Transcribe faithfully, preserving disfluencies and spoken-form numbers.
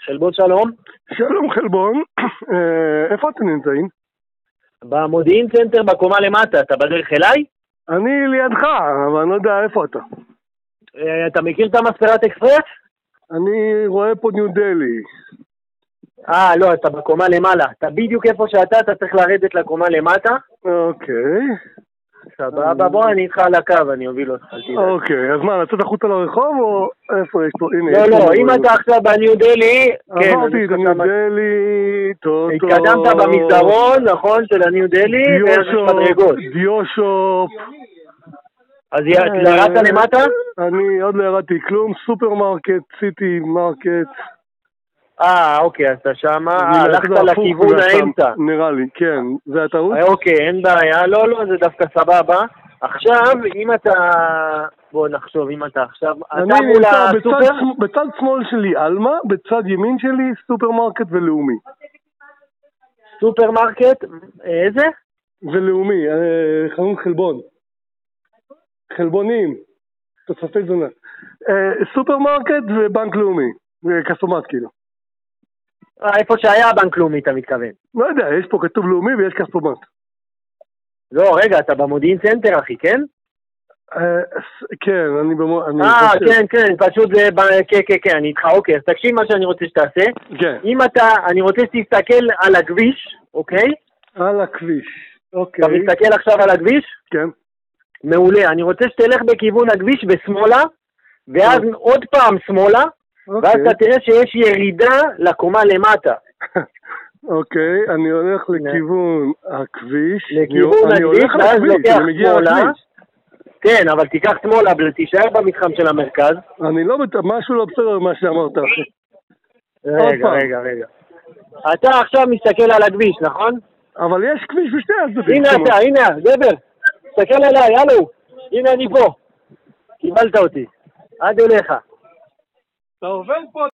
חלבון שלום. שלום חלבון, איפה אתם נמצאים? במודיעין סנטר בקומה למטה, אתה בדרך אליי? אני לידך, אבל אני לא יודע איפה אתה. אתה מכיר את המספרת אקספרס? אני רואה פה ניו דלי. אה, לא, אתה בקומה למעלה. אתה בדיוק איפה שאתה, אתה צריך לרדת לקומה למטה. אוקיי. סבבה, בוא, אני איתך על הקו, אני אוביל אותך. אוקיי, אז מה, לצאת החוצה לרחוב או איפה יש פה? לא, לא, אם אתה עכשיו בניו דלי... עברתי את הניו דלי, טוב, טוב. התקדמת במסדרון, נכון, של הניו דלי, ויש מדרגות. דיושופ. אז ירדת למטה? אני עוד לא ירדתי כלום, סופרמרקט, סיטי מרקט. אה, אוקיי, אז אתה שמה, הלכת לכיוון האמצע. נראה לי, כן. זה הטעות? אוקיי, אין בעיה, לא, לא, זה דווקא סבבה. עכשיו, אם אתה... בוא נחשוב, אם אתה עכשיו... אני נמצא בצד שמאל שלי אלמה, בצד ימין שלי סופרמרקט ולאומי. סופרמרקט? איזה? ולאומי, חנות חלבון. חלבונים. תוספי תזונה. סופרמרקט ובנק לאומי. כספומט כאילו. איפה שהיה הבנק לאומי, אתה מתכוון? לא יודע, יש פה כתוב לאומי ויש כספומט. לא, רגע, אתה במודיעין סנטר, אחי, כן? כן, אני במודיעין... אה, כן, כן, פשוט זה... כן, כן, כן, אני איתך, אוקיי, אז תקשיב מה שאני רוצה שתעשה. כן. אם אתה... אני רוצה שתסתכל על הכביש, אוקיי? על הכביש, אוקיי. אתה מסתכל עכשיו על הכביש? כן. מעולה, אני רוצה שתלך בכיוון הכביש בשמאלה, ואז עוד פעם שמאלה, ואז אתה תראה שיש ירידה לקומה למטה. אוקיי, אני הולך לכיוון הכביש. לכיוון הכביש, ואז לוקח שמאלה. כן, אבל תיקח שמאלה, תישאר במתחם של המרכז. אני לא, משהו לא בסדר במה שאמרת. רגע, רגע, רגע. אתה עכשיו מסתכל על הכביש, נכון? אבל יש כביש בשתי הצדדים. הנה אתה, הנה, גבר. תסתכל עליי, הלו. הנה אני פה. קיבלת אותי. עד אליך. אתה עובר פה.